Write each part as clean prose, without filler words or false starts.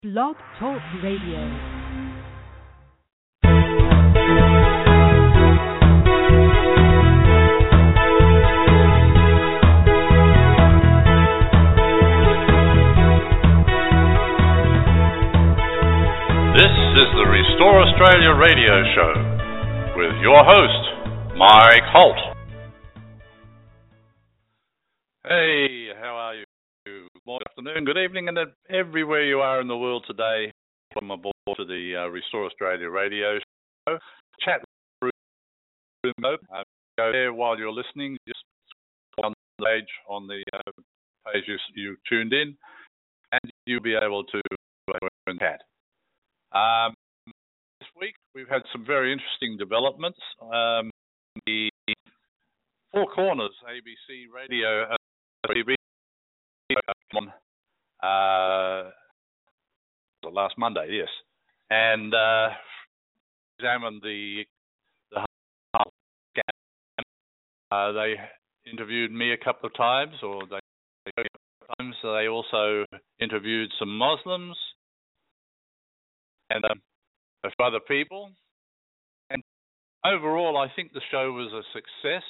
Blog Talk Radio. This is the Restore Australia radio show with your host, Mike Holt. Hey, how are you? Good afternoon, good evening, and everywhere you are in the world today. Welcome aboard to the Restore Australia radio show. Chat room, go there while you're listening. Just on the page on the page you tuned in, and you'll be able to chat. This week we've had some very interesting developments. The Four Corners ABC radio last Monday, yes, and examined the scam. They interviewed me a couple of times, they also interviewed some Muslims and a few other people. And overall, I think the show was a success.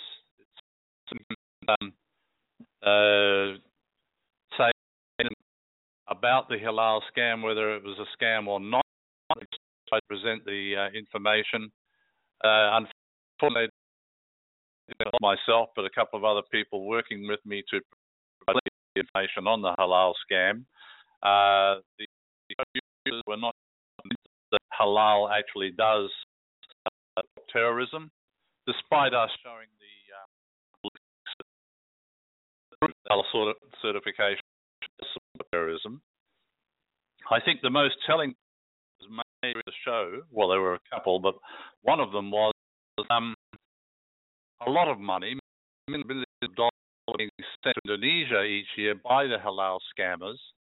Say about the halal scam, whether it was a scam or not. I present the information. Unfortunately, not myself, but a couple of other people working with me to provide the information on the halal scam. The users were not that halal actually does terrorism, despite us showing the halal certification of terrorism. I think the most telling was made the show. Well, there were a couple, but one of them was a lot of money, millions of dollars, being sent to Indonesia each year by the halal scammers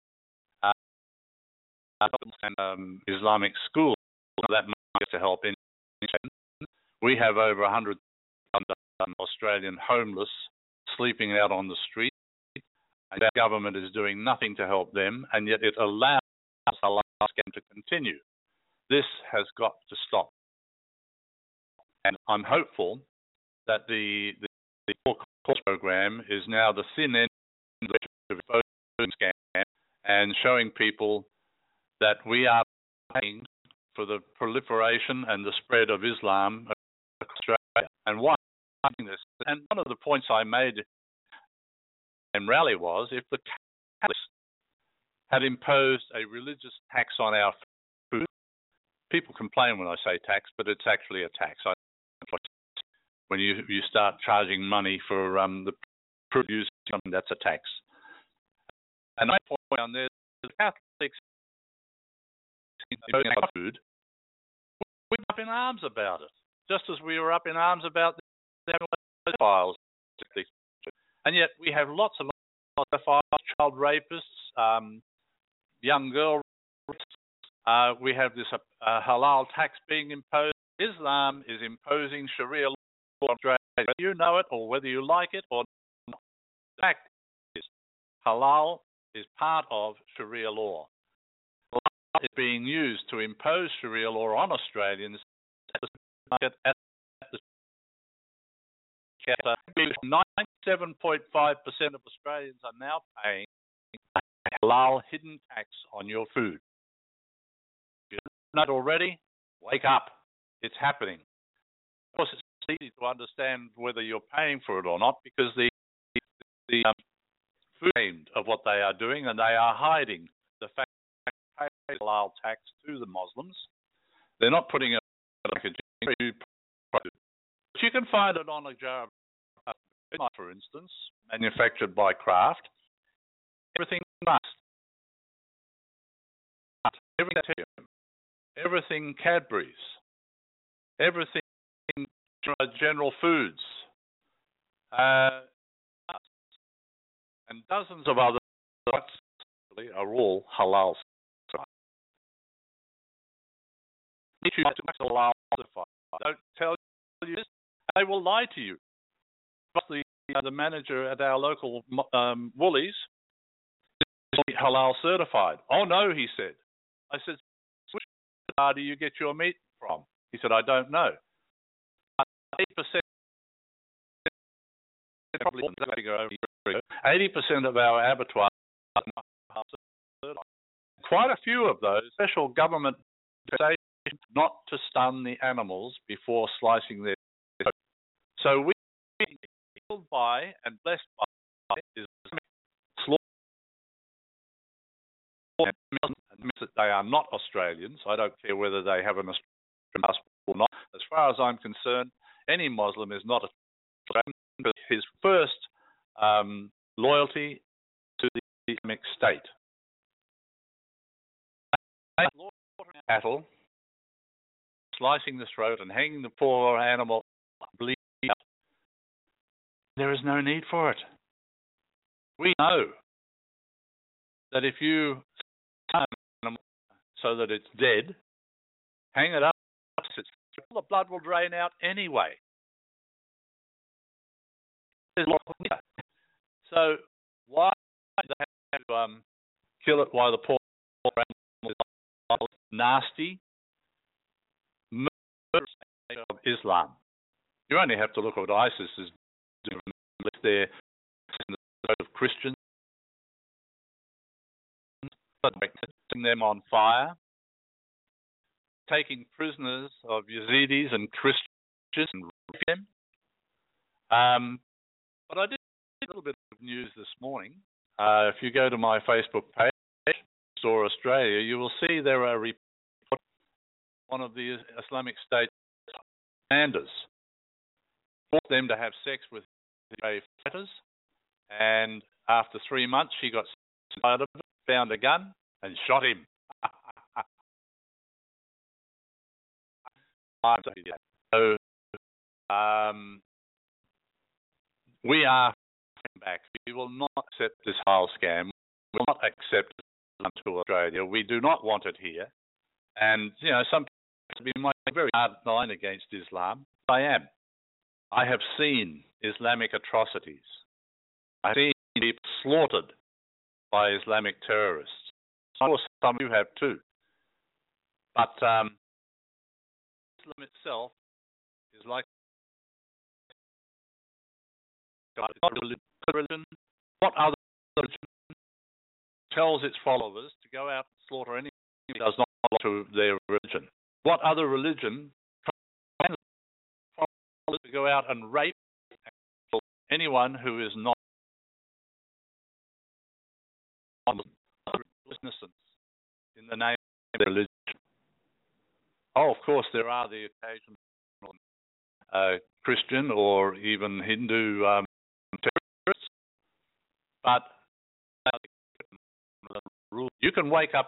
and Islamic schools. That money to help in. We have over 100 Australian homeless sleeping out on the street, and the government is doing nothing to help them, and yet it allows halal scam to continue. This has got to stop, and I'm hopeful that the course program is now the thin end of the scam and showing people that we are paying for the proliferation and the spread of Islam across Australia. And why I'm doing this? And one of the points I made in rally was, if the Catholics had imposed a religious tax on our food, people complain when I say tax, but it's actually a tax. When you start charging money for the produce, that's a tax. And my point on there, the Catholics food, we're up in arms about it, just as we were up in arms about the pedophiles. And yet we have lots of pedophiles, child rapists, young girl rapists. We have this halal tax being imposed. Islam is imposing Sharia law on Australia, whether you know it or whether you like it or not. The fact is, halal is part of Sharia law. Is being used to impose Sharia law on Australians at the market at the 97.5% of Australians are now paying a halal hidden tax on your food. If you're not already, wake up. It's happening. Of course, it's easy to understand whether you're paying for it or not, because the food of what they are doing, and they are hiding the fact pay halal tax to the Muslims. They're not putting it like a but you can find it on a jar of, for instance, manufactured by Kraft. Everything must. Everything Cadbury's. Everything General Foods. And dozens of other products are all halal. Don't tell you this. They will lie to you. The manager at our local Woolies is halal certified. Oh no, he said. I said, which do you get your meat from? He said, I don't know. 80%, probably 80% of our abattoirs, quite a few of those, special government say not to stun the animals before slicing their throat. So we are killed by and blessed by Islamic slaughter. That they are not Australians. I don't care whether they have an Australian passport or not. As far as I'm concerned, any Muslim is not Australian. But his first loyalty to the Islamic State. Slaughtering cattle, slicing the throat and hanging the poor animal bleeding out. There is no need for it. We know that if you so that it's dead, hang it up, the blood will drain out anyway. So why do they have to kill it while the poor animal is nasty? Murder of Islam. You only have to look at what ISIS is doing. They're in the of Christians, setting them on fire, taking prisoners of Yazidis and Christians and raping them. But I did a little bit of news this morning. If you go to my Facebook page, Restore Australia, you will see there are reports of one of the Islamic State commanders forced them to have sex with Israeli fighters, and after 3 months she got tired of it, found a gun and shot him. So we are back. We will not accept this whole scam. We will not accept it to Australia. We do not want it here. And, you know, some people be making a very hard line against Islam. I am. I have seen Islamic atrocities. I've seen people slaughtered by Islamic terrorists. Of course, some of you have too. But Islam itself is like religion. What other religion tells its followers to go out and slaughter anyone who does not belong to their religion? What other religion tells followers to go out and rape and kill anyone who is not innocence in the name of their religion? Oh, of course, there are the occasional Christian or even Hindu terrorists, but you can wake up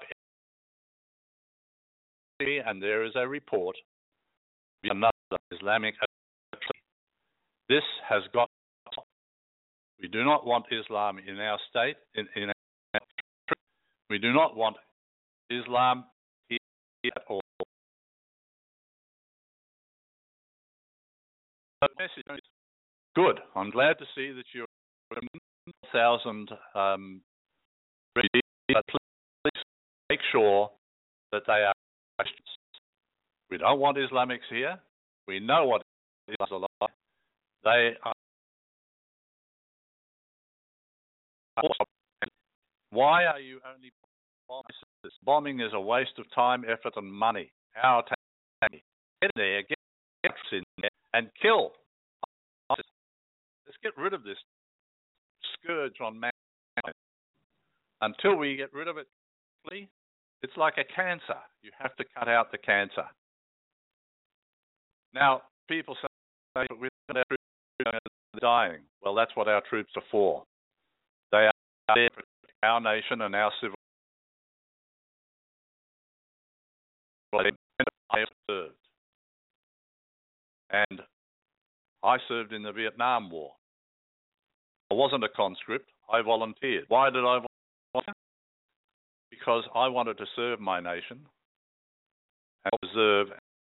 and there is a report of another Islamic atrocity. This has got to stop. We do not want Islam in our state, in our country. We do not want Islam here at all. The message is good. I'm glad to see that you're 1,000 ready, but please make sure that they are Christians. We don't want Islamics here. We know what Islam's are like. They are. Why are you only bombing? Bombing is a waste of time, effort, and money. Our time. Get in there, get in there, and kill. Let's get rid of this scourge on mankind. Until we get rid of it, it's like a cancer. You have to cut out the cancer. Now, people say we're dying. Well, that's what our troops are for. They are there to protect our nation and our civil. I have served. And I served in the Vietnam War. I wasn't a conscript. I volunteered. Why did I volunteer? Because I wanted to serve my nation and preserve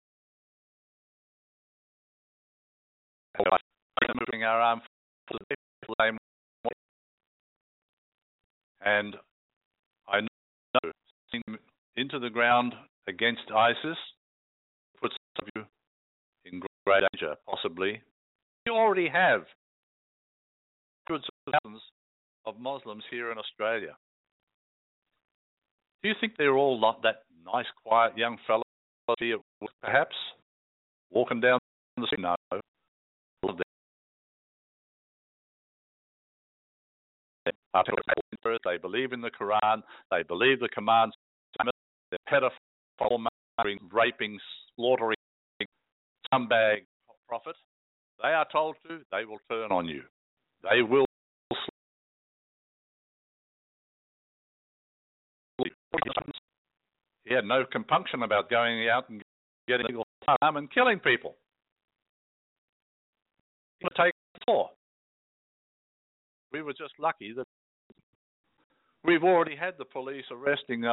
our armed forces. And I know into the ground against ISIS puts you in great danger, possibly. You already have hundreds of thousands of Muslims here in Australia. Do you think they're all not that nice, quiet young fellows here, perhaps, walking down the street? No. They believe in the Quran. They believe the commands. They're pedophile, raping, slaughtering, scumbag prophet. They are told to. They will turn on you. They will. He had no compunction about going out and getting illegal harm and killing people. He would take the floor. We were just lucky that we've already had the police arresting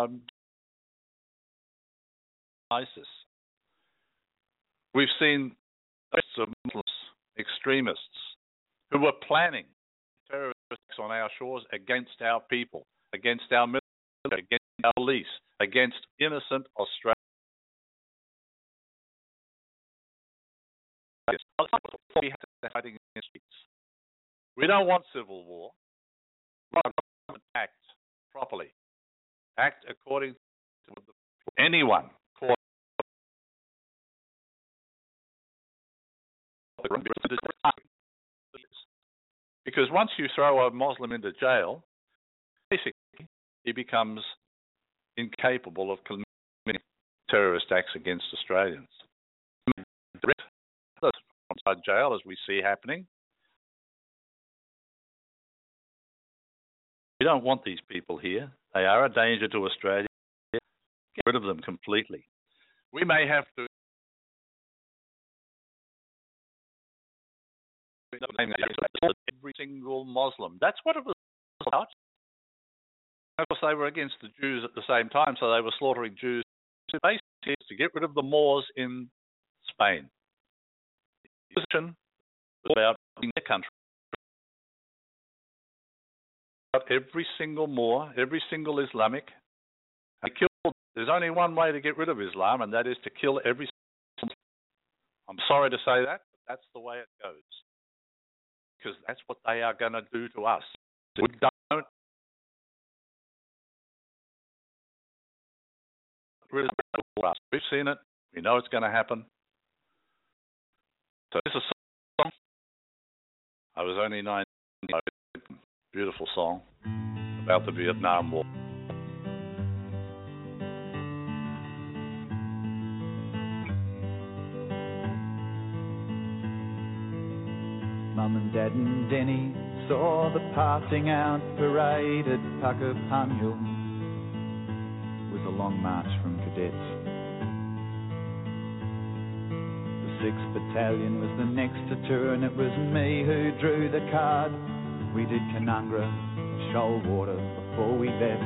ISIS. We've seen lists of Muslim extremists who were planning terrorist attacks on our shores against our people, against our military, against our police, against innocent Australians. We don't want civil war. We want government to act properly. Act according to anyone caught. Because once you throw a Muslim into jail, basically he becomes incapable of committing terrorist acts against Australians. Outside jail, as we see happening. We don't want these people here. They are a danger to Australia. Get rid of them completely. We may have to every single Muslim. That's what it was about. Of course, they were against the Jews at the same time, so they were slaughtering Jews. Basically, to get rid of the Moors in Spain. The position was about their country. Every single Moor, every single Islamic. There's only one way to get rid of Islam, and that is to kill every single. I'm sorry to say that, but that's the way it goes. Because that's what they are going to do to us. We don't rid of us. We've seen it. We know it's going to happen. So this is a song. I was only 19. Beautiful song about the Vietnam War. Mum and Dad and Denny saw the passing out parade at Puckapunyal. It was a long march from cadets. The 6th Battalion was the next to turn. It was me who drew the card. We did Canungra, Shoalwater before we left.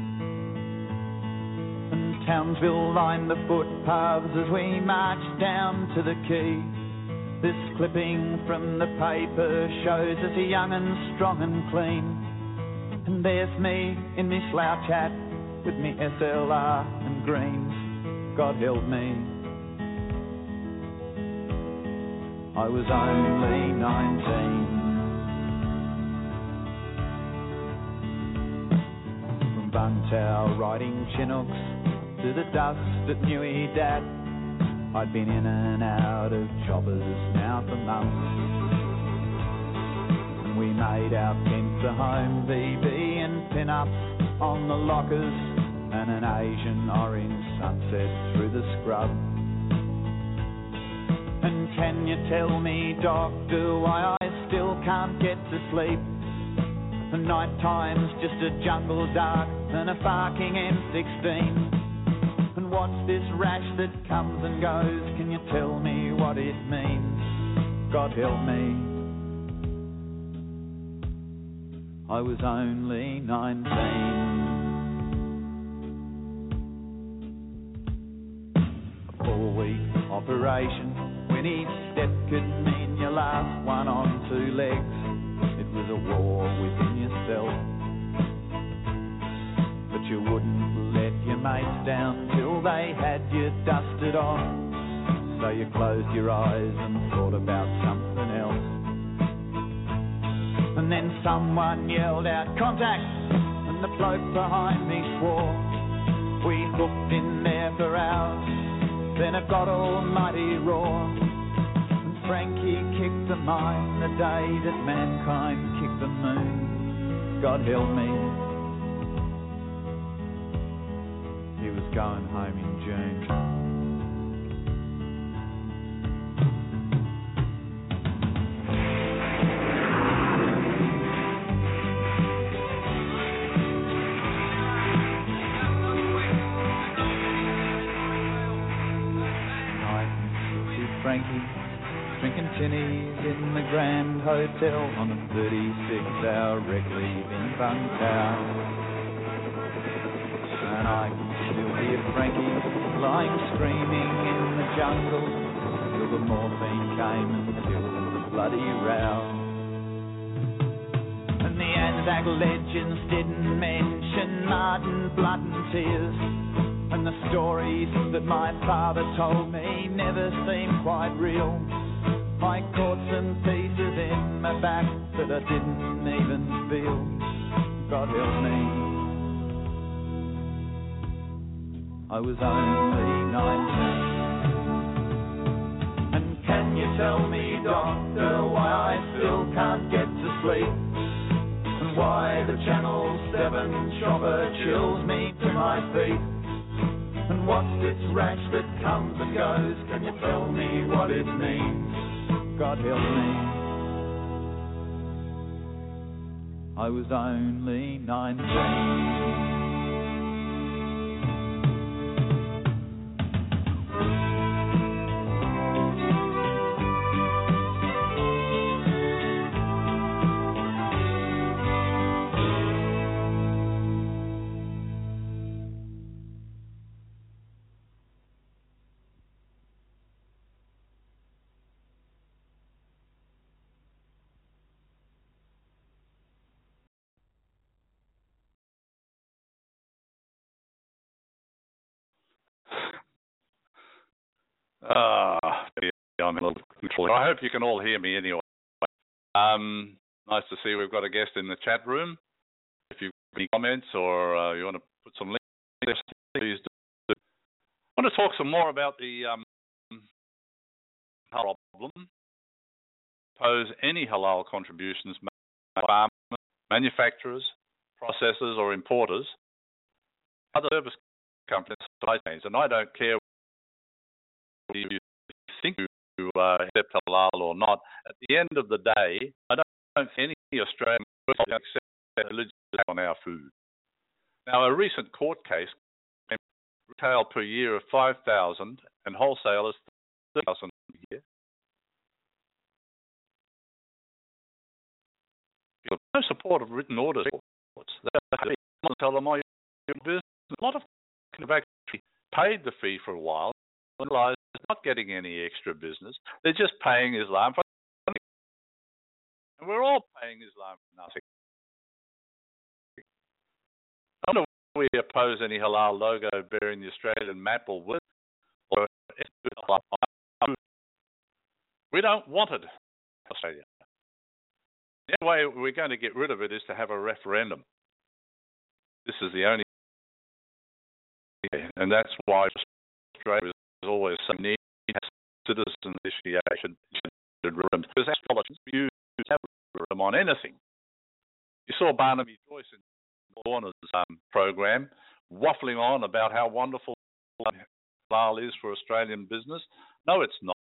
And Townsville lined the footpaths as we marched down to the quay. This clipping from the paper shows us young and strong and clean. And there's me in me slouch hat with me SLR and greens. God help me. I was only 19. Buntow riding Chinooks to the dust at Newey Dat. I'd been in and out of choppers now for months. And we made our tents a home BB and pin-ups on the lockers and an Asian orange sunset through the scrub. And can you tell me, doctor, why I still can't get to sleep? The night time's just a jungle dark and a barking M16. And what's this rash that comes and goes? Can you tell me what it means? God help me. I was only 19. A 4-week operation, when each step could mean your last one on 2 legs. It was a war within yourself, but you wouldn't let your mates down till they had you dusted off. So you closed your eyes and thought about something else. And then someone yelled out, "Contact!" and the bloke behind me swore. We hooked in there for hours, then it got almighty raw. And Frankie kicked the mine the day that mankind kicked the moon. God help me. He was going home in June. Frankie, drinking tinnies in the Grand Hotel on a 36-hour wreck leaving Bunktown. And I can still hear Frankie lying screaming in the jungle till the morphine came and killed the bloody row. And the Anzac legends didn't mention mud and blood and tears. And the stories that my father told me never seemed quite real. I caught some pieces in my back that I didn't even feel. God help me. I was only 19. And can you tell me, doctor, why I still can't get to sleep? And why the Channel 7 chopper chills me to my feet? And what's this rash that comes and goes? Can you tell me what it means? God help me. I was only 19. I'm a little control. I hope you can all hear me anyway. Nice to see we've got a guest in the chat room. If you've got any comments or you want to put some links, please do. I want to talk some more about the halal problem. Pose any halal contributions made by farmers, manufacturers, processors or importers, other service companies, supply chains, and I don't care whether you think you accept halal or not. At the end of the day, I don't think any Australian will accept religious on our food. Now, a recent court case retail per year of 5,000 and wholesalers 30,000 a year. You have no support of written orders. They tell them, "Oh, your business." A lot of them have actually paid the fee for a while and realised they're not getting any extra business. They're just paying Islam for nothing. And we're all paying Islam for nothing. I don't know if we oppose any halal logo bearing the Australian map or word. We don't want it in Australia. The only way we're going to get rid of it is to have a referendum. This is the only way, and that's why Australia is always so near citizen initiation because as politicians you have a referendum on anything. You saw Barnaby Joyce in Warner's program waffling on about how wonderful halal is for Australian business. No, it's not.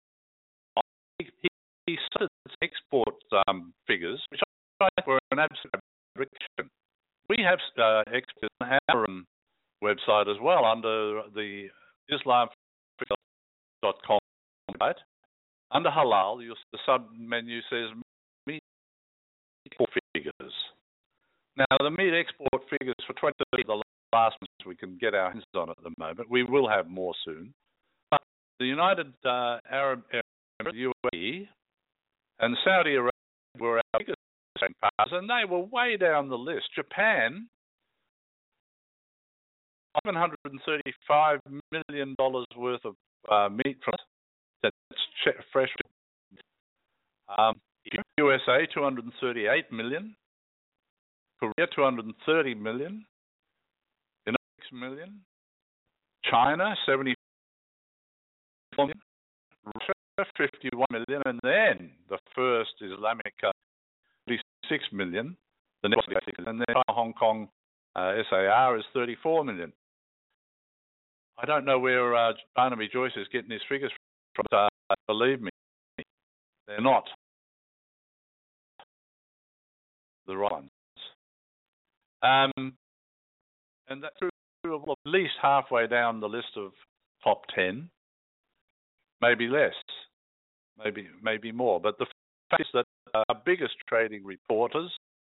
He cited export figures, which I think were an absolute fabrication. We have exports on our website as well under the Islam.com site. Under halal, the sub-menu says meat export figures. Now, the meat export figures for 2030 are the last ones we can get our hands on at the moment. We will have more soon. But the United Arab Emirates, UAE, and Saudi Arabia were our biggest partners, and they were way down the list. Japan $735 million worth of meat from that's fresh. USA, 238 million. Korea, 230 million. United States, million. China, 74 million. Russia, 51 million. And then the first Islamic, 36 million. The next, and then Hong Kong SAR is 34 million. I don't know where Barnaby Joyce is getting his figures from, but believe me, they're not the right ones. And that's true of at least halfway down the list of top 10, maybe less, maybe more. But the fact is that our biggest trading reporters,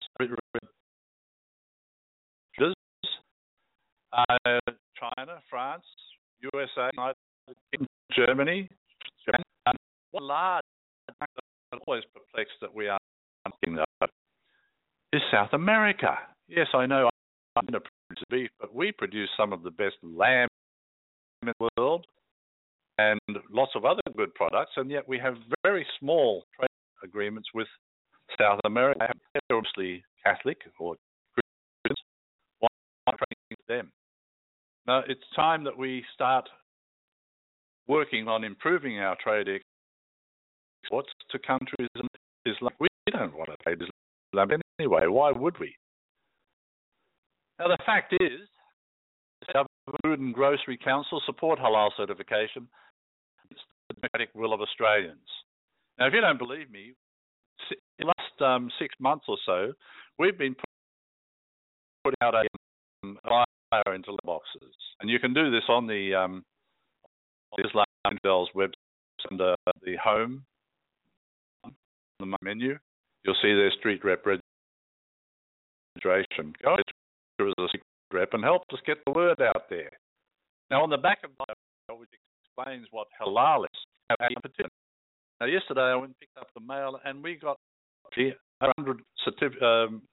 China, France, USA, Germany, Japan, and one large, always perplexed that we are thinking that is South America. Yes, I know I'm going to produce beef, but we produce some of the best lamb in the world and lots of other good products, and yet we have very small trade agreements with South America. They're obviously Catholic or Christians. Why am I trading with them? Now, it's time that we start working on improving our trade exports to countries Islam. We don't want to trade Islam anyway. Why would we? Now, the fact is, the Food and Grocery Council support halal certification. It's the democratic will of Australians. Now, if you don't believe me, in the last 6 months or so, we've been putting out a flyer into boxes, and you can do this on the Islam Intel's website under the home, on the menu. You'll see their street rep registration. Go as a street rep and help us get the word out there. Now, on the back of the flyer, which explains what halal is, now yesterday I went and picked up the mail, and we got 100 certificates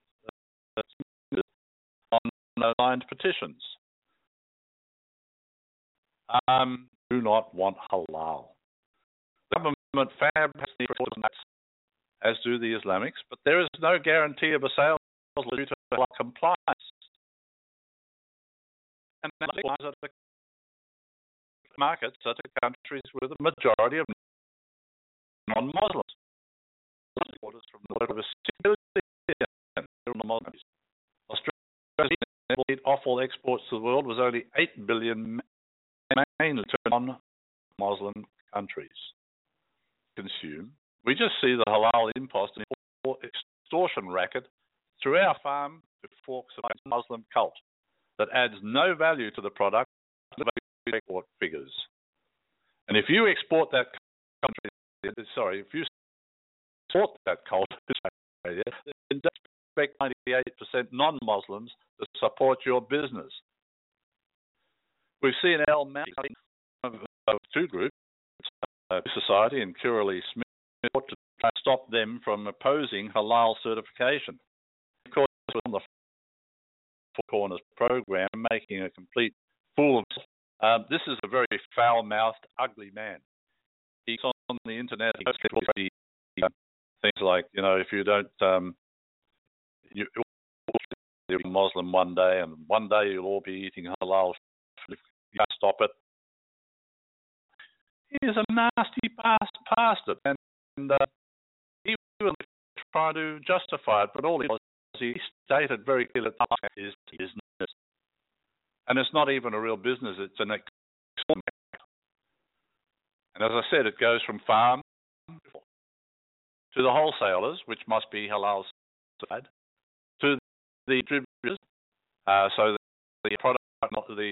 on signed petitions. Do not want halal. The government fabricates the as do the Islamics, but there is no guarantee of a sale due to halal compliance. And that applies at the markets at the countries with a majority of non-Muslims. Orders from the over 6 billion non-Muslims. Australia's offal exports to the world was only 8 billion, mainly to non-Muslim countries consume. We just see the halal impost and extortion racket through our farm to forks of a Muslim cult that adds no value to the product, export figures. And if you export that country, if you support that cult, then don't expect 98% non-Muslims to support your business. We've seen Al Mounting of two groups, Society and Curly Smith, to try to stop them from opposing halal certification. Of course, on the Four Corners program, making a complete fool of himself. This is a very foul-mouthed, ugly man. He's on the internet. He things like, if you don't, you'll be Muslim one day, and one day you'll all be eating halal. You can't stop it. He is a nasty bastard, and he will try to justify it, but all he stated very clearly that is business. And it's not even a real business, it's an experiment. And as I said, it goes from farm to the wholesalers, which must be halal certified, to the distributors, so the product, not the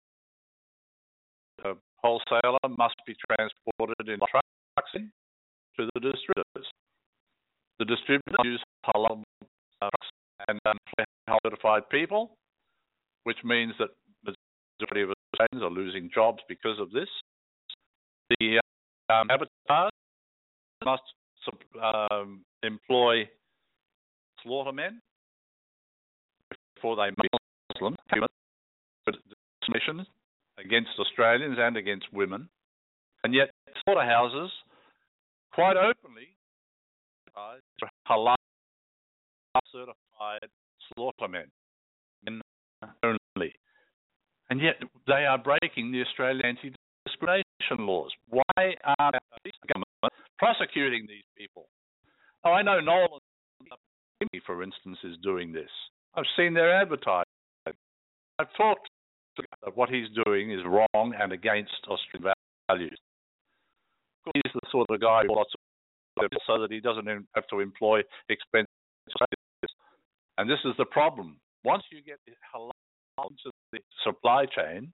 wholesaler, must be transported in trucks to the distributors. The distributors use halal trucks and halal certified people, which means that the majority of Australians are losing jobs because of this. The abattoirs must employ slaughtermen before they make Muslim, but discrimination against Australians and against women, and yet slaughterhouses quite openly halal certified slaughtermen only, and yet they are breaking the Australian anti-discrimination laws. Why aren't the government prosecuting these people? Oh, I know Nolan, for instance, is doing this. I've seen their advertising. I've talked that what he's doing is wrong and against Australian values. He's the sort of guy who lots of so that he doesn't have to employ expensive Australians. And this is the problem. Once you get halal into the supply chain,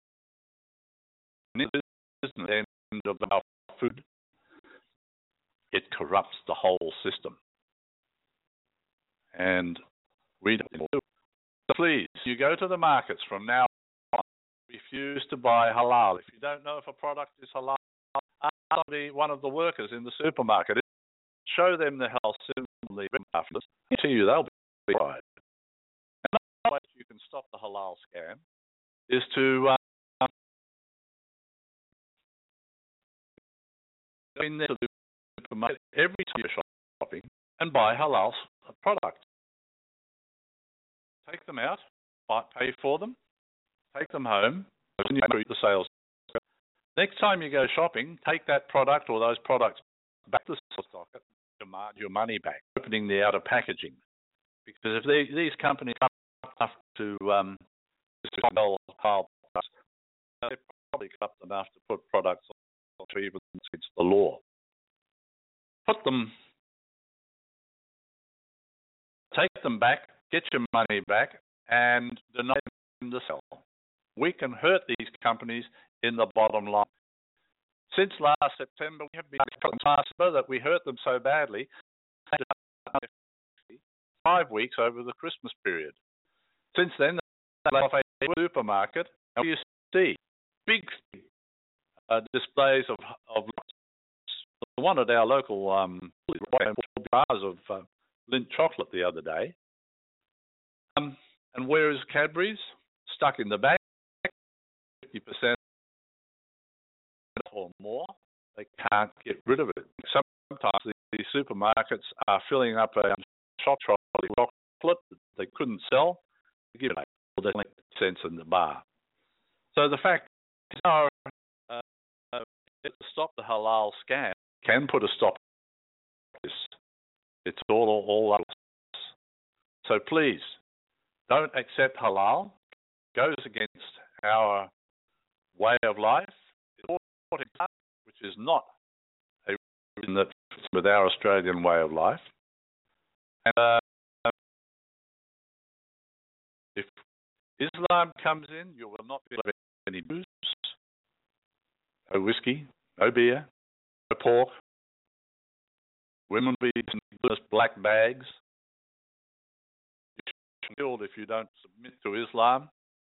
the end of our food, it corrupts the whole system. And we don't do it. So please, you go to the markets from now on, refuse to buy halal. If you don't know if a product is halal, ask one of the workers in the supermarket. Show them the health symbol after this. To you, they'll be right. Another way you can stop the halal scam is to go in there to the supermarket every time you're shopping and buy halal products. Take them out, pay for them, take them home, and you treat the sales. Next time you go shopping, take that product or those products back to the stock, demand your money back, opening the outer packaging. Because if these companies are enough to sell halal products, they're probably corrupt enough to put products on even against the law. Take them back, get your money back, and deny them the sell. We can hurt these companies in the bottom line. Since last September, we have been that we hurt them so badly, 5 weeks over the Christmas period. Since then, they left off a supermarket, and you see big displays of one at our local bars of Lindt chocolate the other day. And where is Cadbury's? Stuck in the back, 50% or more. They can't get rid of it. Sometimes these supermarkets are filling up a shop trolley of chocolate that they couldn't sell. They give it 8 cents in the bar. So the fact is, to stop the halal scam can put a stop to this. It's all up. So please, don't accept halal. It goes against our way of life, which is not a religion that fits with our Australian way of life. And if Islam comes in, you will not be able to have any booze, no whiskey, no beer, no pork. Women will be in black bags. You're killed if you don't submit to Islam.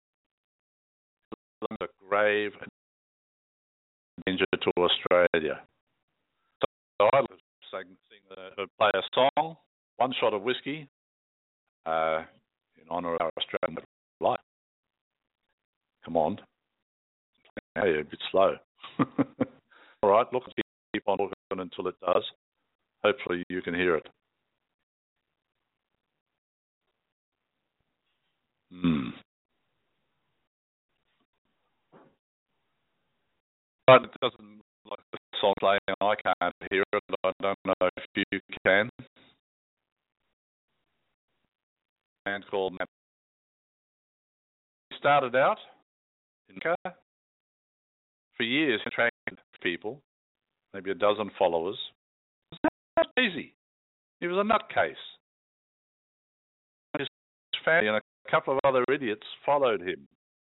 It's a grave danger to Australia. So I would play a song, One Shot of Whiskey, in honour of our Australian life. Come on. Now you're a bit slow. All right, look, keep on looking until it does. Hopefully you can hear it. But it doesn't look like the song playing. I can't hear it. I don't know if you can. A man called Matt. He started out in America for years, attracted people, maybe a dozen followers. That's crazy. He was a nutcase. His family and a couple of other idiots followed him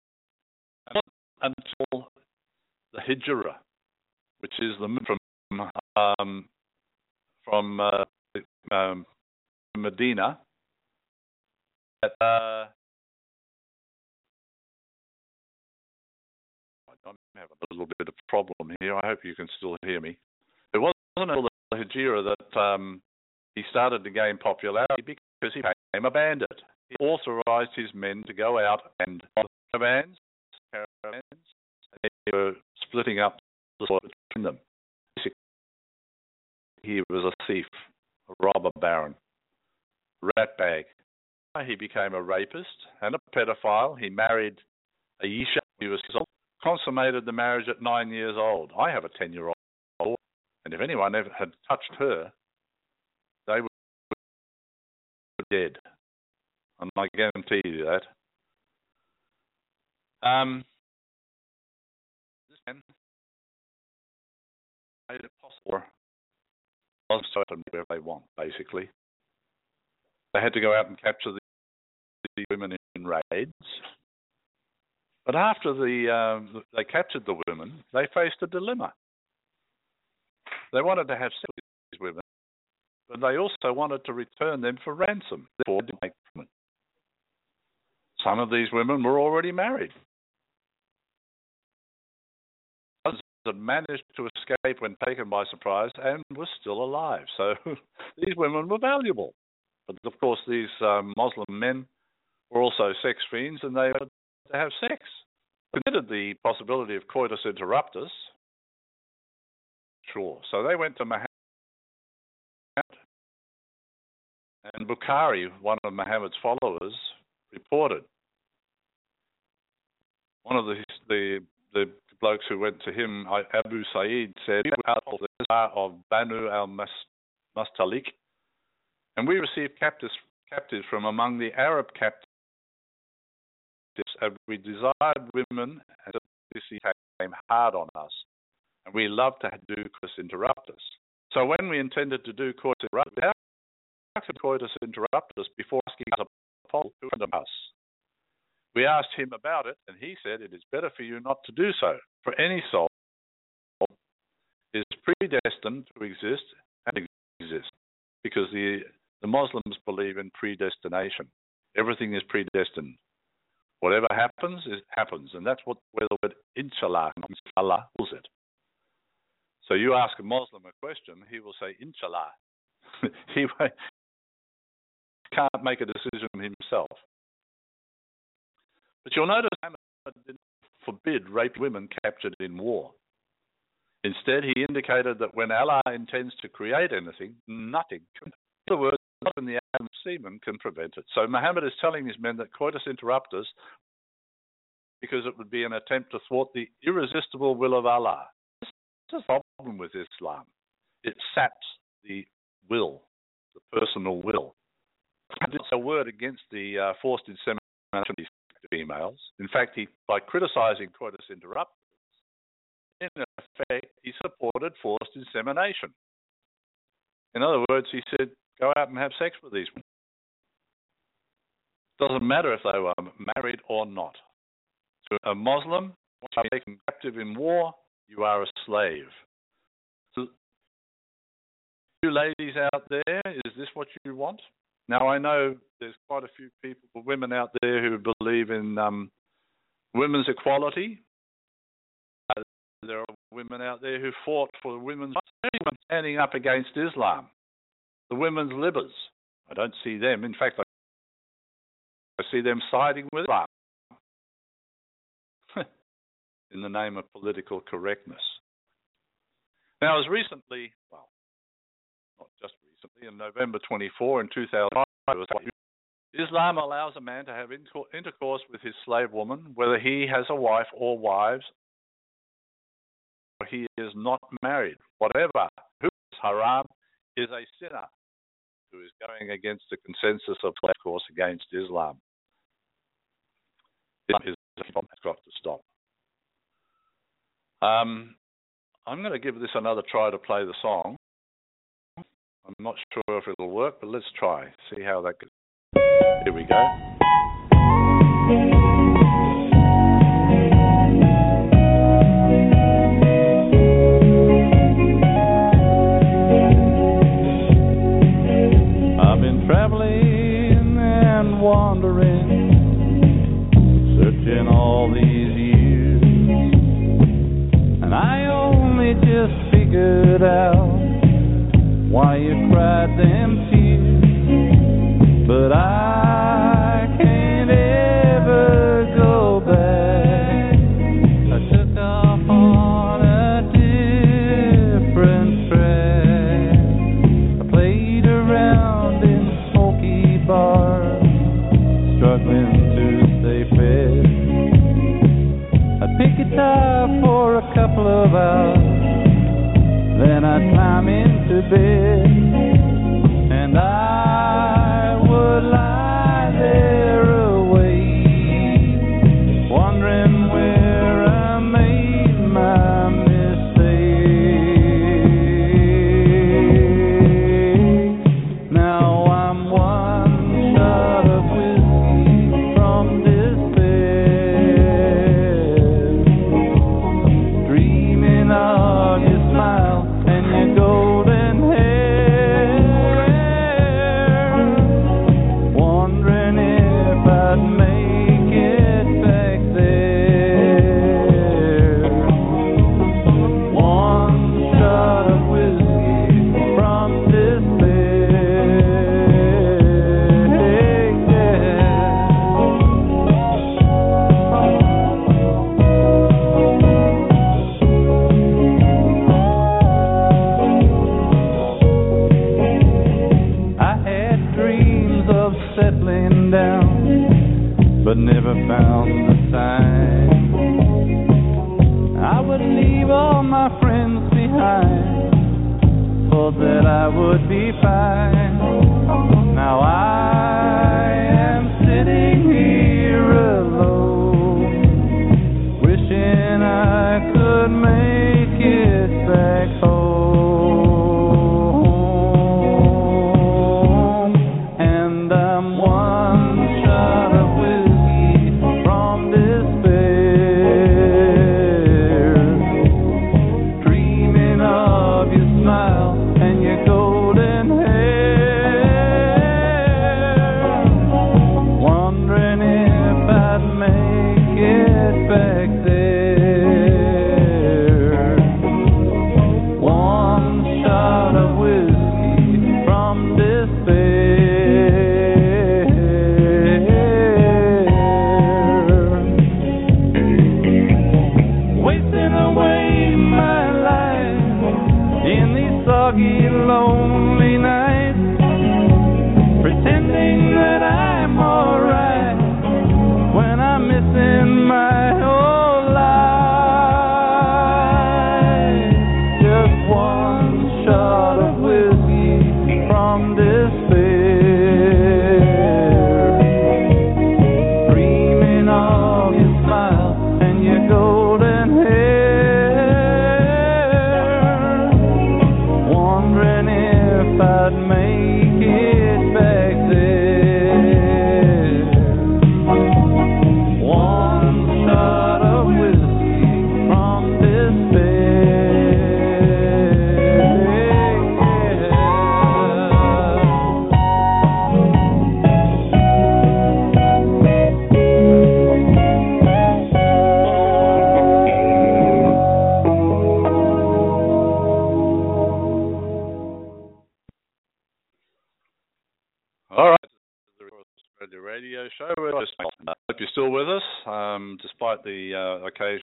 until the Hijra, which is the from Medina. I'm having a little bit of a problem here. I hope you can still hear me. It wasn't until the Hijra that he started to gain popularity because he became a bandit. He authorized his men to go out and caravans, caravans. They were splitting up the soil between them. He was a thief, a robber baron, ratbag. He became a rapist and a pedophile. He married a Yisha. He was consummated the marriage at 9 years old. I have a 10-year-old, and if anyone ever had touched her, they would be dead. And I guarantee you that. This man made it possible for them where they want, basically. They had to go out and capture the women in raids. But after they captured the women, they faced a dilemma. They wanted to have sex with these women, but they also wanted to return them for ransom. Therefore, some of these women were already married. Others had managed to escape when taken by surprise and were still alive. So these women were valuable. But of course, these Muslim men were also sex fiends, and they wanted to have sex. They considered the possibility of coitus interruptus. Sure. So they went to Muhammad, and Bukhari, one of Muhammad's followers, reported. One of the blokes who went to him, Abu Sa'id, said, "We were out of the Tsar of Banu al-Mustalik, and we received captives from among the Arab captives, and we desired women, and this became hard on us, and we loved to do coitus interruptus. So when we intended to do coitus interruptus before asking us a poll to us, we asked him about it, and he said, it is better for you not to do so, for any soul is predestined to exist and exist, because the Muslims believe in predestination. Everything is predestined. Whatever happens, it happens, and that's where the word inshallah comes. Allah wills it. So you ask a Muslim a question, he will say inshallah. He can't make a decision himself. But you'll notice Muhammad didn't forbid raped women captured in war. Instead, he indicated that when Allah intends to create anything, nothing can. In other words, not even the Adam semen can prevent it. So Muhammad is telling his men that coitus interruptus, because it would be an attempt to thwart the irresistible will of Allah. This is the problem with Islam. It saps the will, the personal will. It's a word against the forced insemination of females. In fact, by criticizing coitus interruptus, in effect, he supported forced insemination. In other words, he said, go out and have sex with these women. Doesn't matter if they were married or not. To a Muslim, once you're taken captive in war, you are a slave. So, you ladies out there, is this what you want? Now, I know there's quite a few women out there who believe in women's equality. There are women out there who fought for women's rights, standing up against Islam. The women's libbers. I don't see them. In fact, I see them siding with Islam in the name of political correctness. Now, as recently, well, not just recently, in November 24 in 2005, Islam allows a man to have intercourse with his slave woman, whether he has a wife or wives, or he is not married. Whatever, who is haram is a sinner who is going against the consensus of discourse against Islam. It has got to stop. I'm going to give this another try to play the song. I'm not sure if it'll work, but let's try. See how that goes. Here we go. I've been traveling and wandering, searching all these years, and I only just figured out why you cried them tears, but I can't ever go back. cry for a couple of hours, then I'd climb into bed, and I would lie there awake, wondering where I made my mistake. Now I'm one shot of whiskey from despair, dreaming of your smile and your golden hair, wondering if I'd make it back there. One shot of whiskey from I had dreams of settling down, but never found the time. I would leave all my friends behind, thought that I would be fine. Now I am sitting here alone, wishing I could make it back home. And I'm one shot of whiskey from despair, dreaming of your smile and your golden hair, wondering if I'd make it back there. One shot of whiskey from despair, wasting away my life in these soggy, lonely nights, pretending that I'm alright when I'm missing my whole life. Just one shot of whiskey from despair, dreaming of your smile and your golden hair, wondering if I'd make it back there. One shot of whiskey from All right, this is the Australia Radio Show. I hope you're still with us, despite the occasional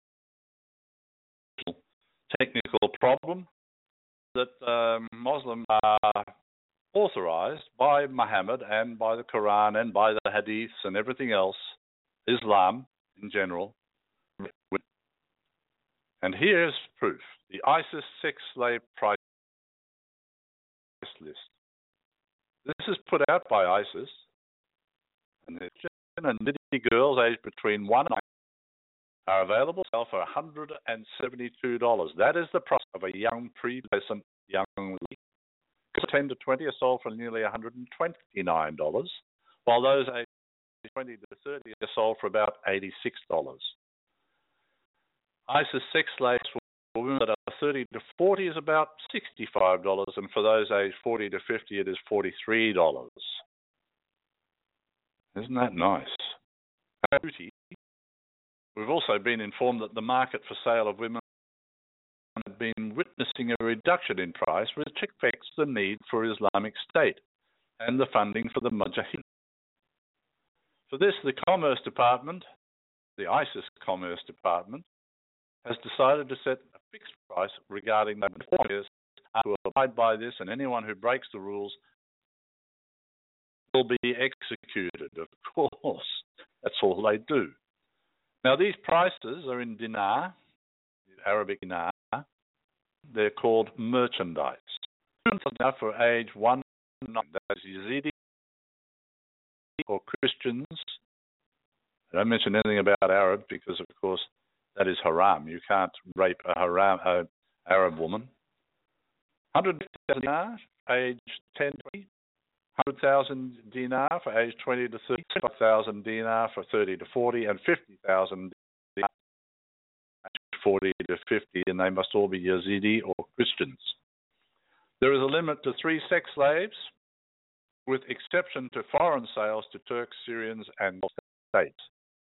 technical problem that Muslims are authorized by Muhammad and by the Quran and by the Hadiths and everything else, Islam in general. And here's proof: the ISIS sex slave price list. This is put out by ISIS, and the children and nitty girls aged between 1 and 9 are available to sell for $172. That is the price of a young pre-adolescent young lady. 10 to 20 are sold for nearly $129, while those aged 20 to 30 are sold for about $86. ISIS sex slaves for women that are 30 to 40 is about $65, and for those aged 40 to 50 it is $43. Isn't that nice? We've also been informed that the market for sale of women has been witnessing a reduction in price, which affects the need for Islamic State and the funding for the Mujahideen. For this, the Commerce Department, the ISIS Commerce Department, has decided to set a fixed price regarding the employers who abide by this, and anyone who breaks the rules will be executed. Of course, that's all they do. Now, these prices are in dinar, Arabic dinar, they're called merchandise. Now for age 1, that is Yazidi or Christians. I don't mention anything about Arab because, of course, that is haram. You can't rape a Arab woman. 100,000 dinar, age 10 to 20. 100,000 dinar for age 20 to 30. 5,000 dinar for 30 to 40, and 50,000 dinar age 40 to 50, and they must all be Yazidi or Christians. There is a limit to 3 sex slaves, with exception to foreign sales to Turks, Syrians, and states.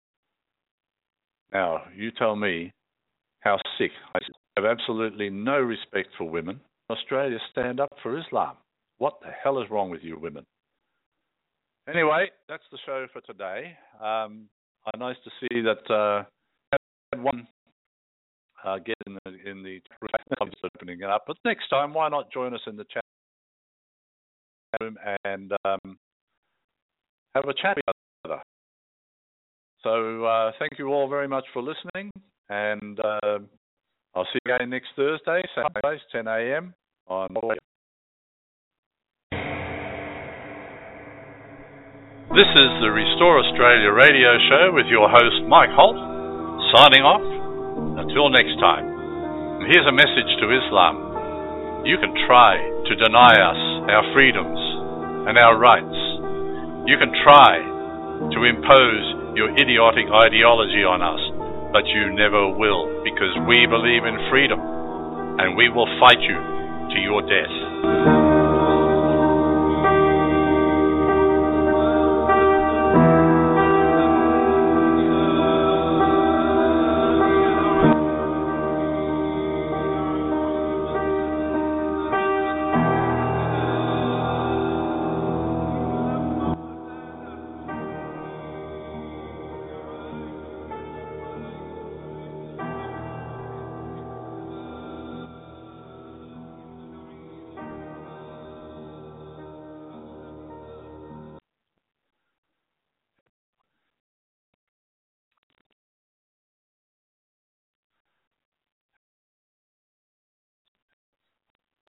Now, you tell me how sick. I have absolutely no respect for women. Australia stand up for Islam. What the hell is wrong with you women? Anyway, that's the show for today. Nice to see that had one get in the I'm just opening it up. But next time, why not join us in the chat room and have a chat together? So thank you all very much for listening, and I'll see you again next Thursday, same place, 10 a.m. on. This is the Restore Australia radio show with your host Mike Holt, signing off. Until next time. And here's a message to Islam. You can try to deny us our freedoms and our rights. You can try to impose your idiotic ideology on us, but you never will, because we believe in freedom, and we will fight you to your death.